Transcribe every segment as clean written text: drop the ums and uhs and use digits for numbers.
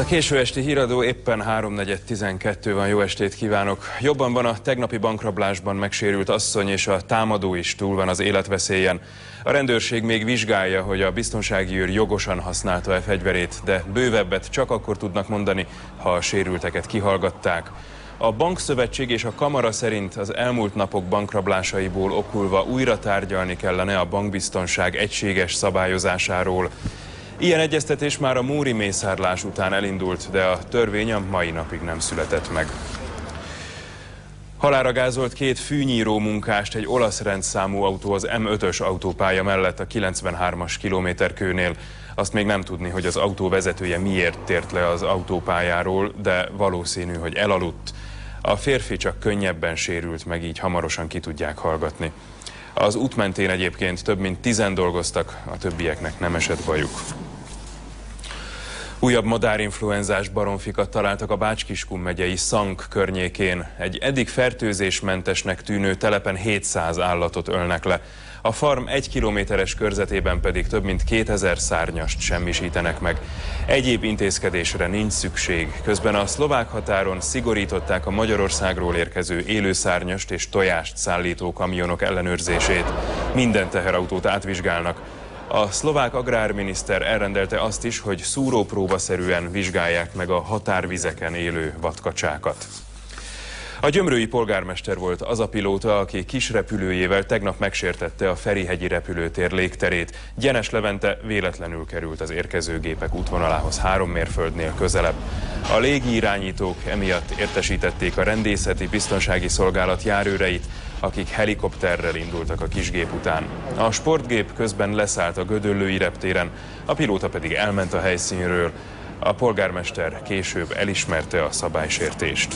a késő esti híradó, éppen 3:12 van, jó estét kívánok. Jobban van a tegnapi bankrablásban megsérült asszony, és a támadó is túl van az életveszélyen. A rendőrség még vizsgálja, hogy a biztonsági őr jogosan használta-e fegyverét, de bővebbet csak akkor tudnak mondani, ha a sérülteket kihallgatták. A Bankszövetség és a Kamara szerint az elmúlt napok bankrablásaiból okulva újra tárgyalni kellene a bankbiztonság egységes szabályozásáról. Ilyen egyeztetés már a múri mészárlás után elindult, de a törvény a mai napig nem született meg. Halálra gázolt két fűnyíró munkást egy olasz rendszámú autó az M5-ös autópálya mellett a 93-as kilométerkőnél. Azt még nem tudni, hogy az autó vezetője miért tért le az autópályáról, de valószínű, hogy elaludt. A férfi csak könnyebben sérült meg, így hamarosan ki tudják hallgatni. Az út mentén egyébként több mint 10-en dolgoztak, a többieknek nem esett bajuk. Újabb madárinfluenzás baromfikat találtak a Bács-Kiskun megyei Szank környékén. Egy eddig fertőzésmentesnek tűnő telepen 700 állatot ölnek le. A farm 1 kilométeres körzetében pedig több mint 2000 szárnyast semmisítenek meg. Egyéb intézkedésre nincs szükség. Közben a szlovák határon szigorították a Magyarországról érkező élőszárnyast és tojást szállító kamionok ellenőrzését. Minden teherautót átvizsgálnak. A szlovák agrárminiszter elrendelte azt is, hogy szúrópróbaszerűen vizsgálják meg a határvizeken élő vadkacsákat. A gyömrői polgármester volt az a pilóta, aki kis repülőjével tegnap megsértette a Ferihegyi repülőtér légterét. Gyenes Levente véletlenül került az érkező gépek útvonalához 3 mérföldnél közelebb. A légiirányítók emiatt értesítették a rendészeti biztonsági szolgálat járőreit, akik helikopterrel indultak a kisgép után. A sportgép közben leszállt a gödöllői reptéren, a pilóta pedig elment a helyszínről. A polgármester később elismerte a szabálysértést.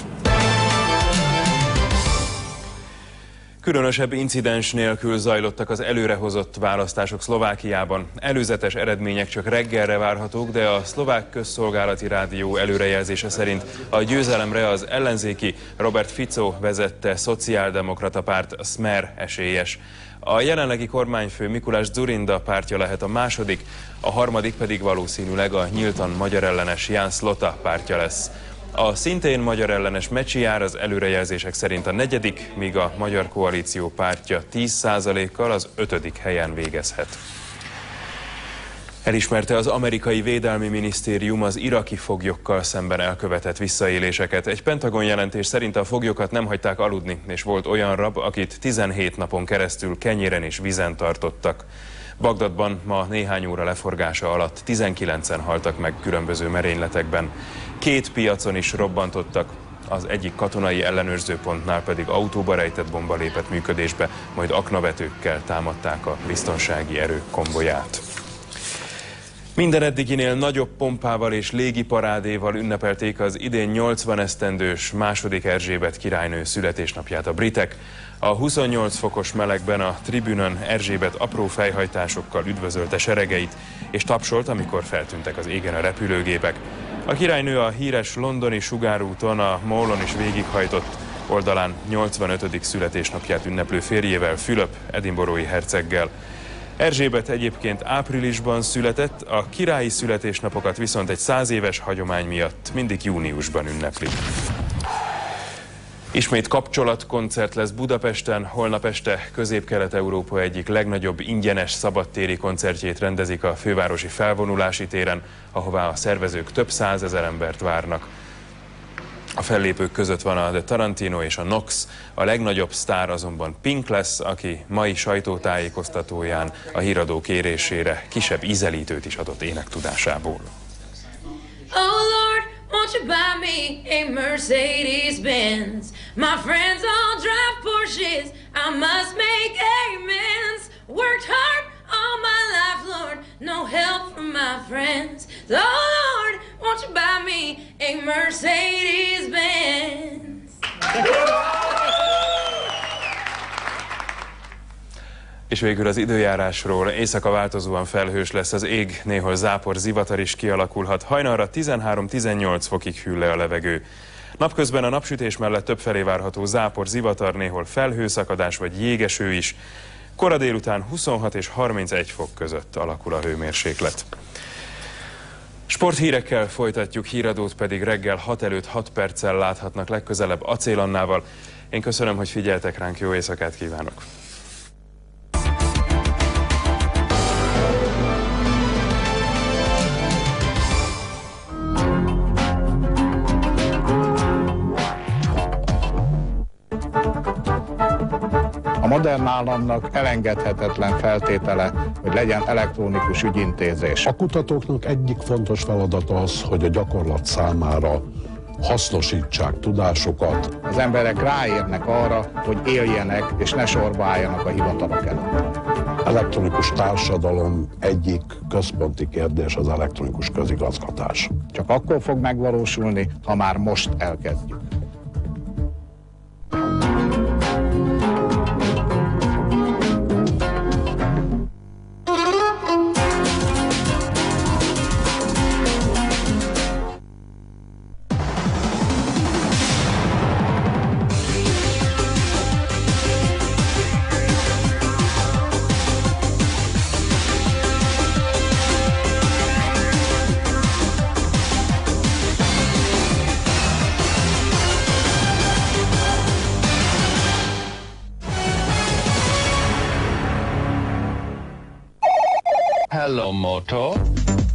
Különösebb incidens nélkül zajlottak az előrehozott választások Szlovákiában. Előzetes eredmények csak reggelre várhatók, de a szlovák közszolgálati rádió előrejelzése szerint a győzelemre az ellenzéki Robert Fico vezette szociáldemokrata párt Smer esélyes. A jelenlegi kormányfő Mikuláš Dzurinda pártja lehet a második, a harmadik pedig valószínűleg a nyíltan magyarellenes Jan Slota pártja lesz. A szintén magyarellenes Mečiar az előrejelzések szerint a negyedik, míg a Magyar Koalíció pártja 10%-kal az 5. helyen végezhet. Elismerte az amerikai védelmi minisztérium az iraki foglyokkal szemben elkövetett visszaéléseket. Egy Pentagon jelentés szerint a foglyokat nem hagyták aludni, és volt olyan rab, akit 17 napon keresztül kenyéren és vízen tartottak. Bagdadban ma néhány óra leforgása alatt 19-en haltak meg különböző merényletekben. 2 piacon is robbantottak, az egyik katonai ellenőrzőpontnál pedig autóba rejtett bomba lépett működésbe, majd aknavetőkkel támadták a biztonsági erők konvoját. Minden eddiginél nagyobb pompával és légiparádéval ünnepelték az idén 80 esztendős II. Erzsébet királynő születésnapját a britek. A 28 fokos melegben a tribünön Erzsébet apró fejhajtásokkal üdvözölte seregeit, és tapsolt, amikor feltűntek az égen a repülőgépek. A királynő a híres londoni sugárúton a Mallon is végighajtott, oldalán 85. születésnapját ünneplő férjével, Fülöp edinburghi herceggel. Erzsébet egyébként áprilisban született, a királyi születésnapokat viszont egy 100 éves hagyomány miatt mindig júniusban ünneplik. Ismét kapcsolatkoncert lesz Budapesten, holnap este Közép-Kelet-Európa egyik legnagyobb ingyenes szabadtéri koncertjét rendezik a fővárosi felvonulási téren, ahová a szervezők több 100 000 embert várnak. A fellépők között van a The Tarantino és a Nox, a legnagyobb sztár azonban Pink lesz, aki mai sajtótájékoztatóján a híradó kérésére kisebb ízelítőt is adott énektudásából. Won't you buy me a Mercedes-Benz? My friends all drive Porsches. I must make amends. Worked hard all my life, Lord. No help from my friends. So, Lord, won't you buy me a Mercedes-Benz? És végül az időjárásról. Éjszaka változóan felhős lesz az ég, néhol zápor, zivatar is kialakulhat. Hajnalra 13-18 fokig hűl le a levegő. Napközben a napsütés mellett többfelé várható zápor, zivatar, néhol felhőszakadás vagy jégeső is. Kora délután 26 és 31 fok között alakul a hőmérséklet. Sporthírekkel folytatjuk, híradót pedig reggel 6 előtt 6 perccel láthatnak legközelebb Acél Annával. Én köszönöm, hogy figyeltek ránk, jó éjszakát kívánok! A modern államnak elengedhetetlen feltétele, hogy legyen elektronikus ügyintézés. A kutatóknak egyik fontos feladata az, hogy a gyakorlat számára hasznosítsák tudásukat. Az emberek ráérnek arra, hogy éljenek és ne sorba álljanak a hivatalok előtt. Elektronikus társadalom egyik központi kérdés az elektronikus közigazgatás. Csak akkor fog megvalósulni, ha már most elkezdjük. Hello, Moto.